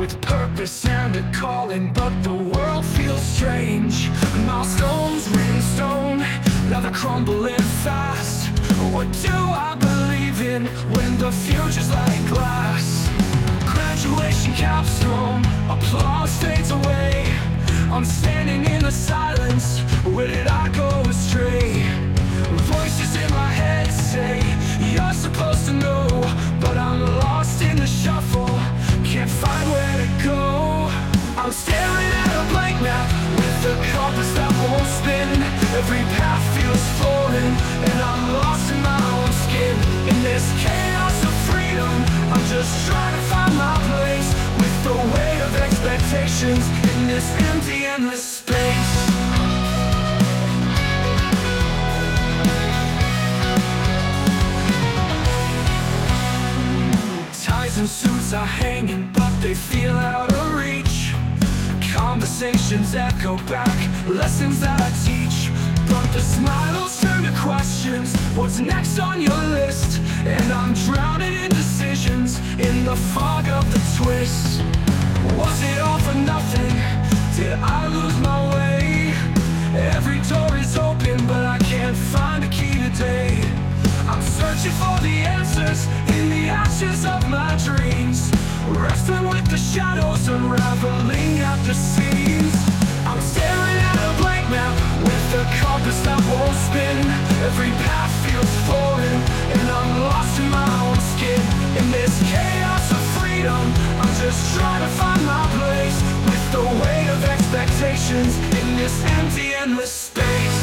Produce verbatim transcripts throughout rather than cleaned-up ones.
with purpose and a calling, but the world feels strange. Milestones written in stone, now they're crumbling fast. What do I believe in when the future's like glass? Graduation capstone, applause fades away. I'm standing in the silence, where did I go astray? Voices in my head say, you're supposed to know, but I'm lost in the shuffle, can't find where to go. I'm staring at a blank map, with a compass that won't spin. Every path feels foreign, and I'm lost in my own skin. In this chaos of freedom, I'm just trying to find my place, with the weight of expectations, in this empty, endless space. Ties and suits are hanging, but they feel out of reach. Conversations echo back, lessons that I teach. But the smiles turn to questions, what's next on your list? And I'm drowning in decisions, in the fog of the twist. Was it all for nothing? Did I lose my way? Every door is open, but I can't find a key today. I'm searching for the answers in the ashes of my dreams, wrestling with the shadows, unraveling at the seams. I'm staring at a blank map, with a compass that won't spin. Every path feels foreign, and I'm lost in my own skin. In this chaos of freedom, I'm just trying to find my place, with the weight of expectations, in this empty, endless space.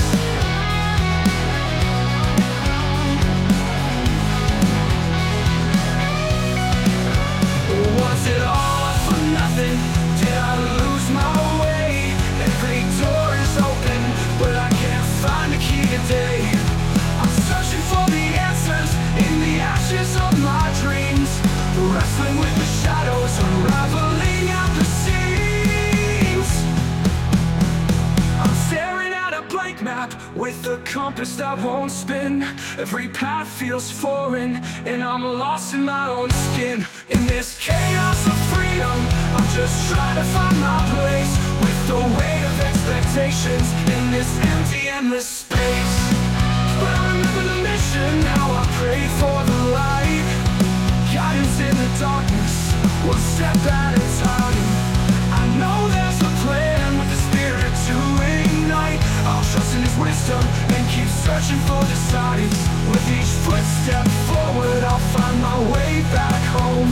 Was it all for nothing? Did I lose my way? Every door is open, but I can't find a key today. I'm searching for the answers in the ashes of my dreams, wrestling with the shadows, unraveling at the seams. I'm staring at a blank map, with a compass that won't spin. Every path feels foreign, and I'm lost in my own skin. In this chaos of freedom, I'm just trying to find my place, with the weight of expectations, in this empty, endless space. But I remember the mission, now I pray for the light. Guidance in the darkness, one step at a time. I know there's a plan, with the spirit to ignite. I'll trust in his wisdom, and keep searching for the signs. With each footstep forward, I'll find my way back home.